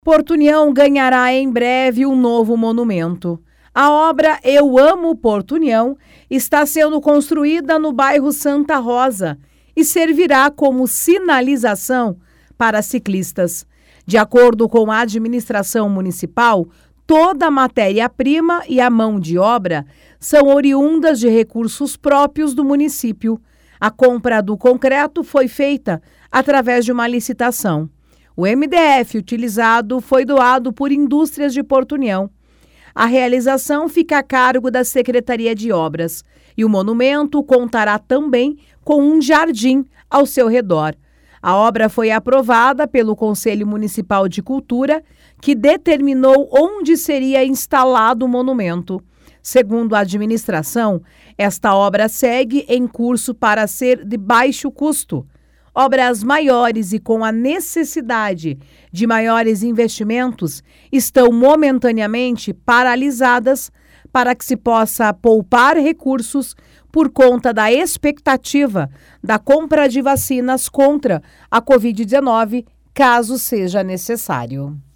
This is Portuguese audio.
Porto União ganhará em breve um novo monumento. A obra Eu Amo Porto União está sendo construída no bairro Santa Rosa e servirá como sinalização para ciclistas. De acordo com a administração municipal, toda a matéria-prima e a mão de obra são oriundas de recursos próprios do município. A compra do concreto foi feita através de uma licitação. O MDF utilizado foi doado por Indústrias de Porto União. A realização fica a cargo da Secretaria de Obras e o monumento contará também com um jardim ao seu redor. A obra foi aprovada pelo Conselho Municipal de Cultura, que determinou onde seria instalado o monumento. Segundo a administração, esta obra segue em curso para ser de baixo custo. Obras maiores e com a necessidade de maiores investimentos estão momentaneamente paralisadas para que se possa poupar recursos por conta da expectativa da compra de vacinas contra a Covid-19, caso seja necessário.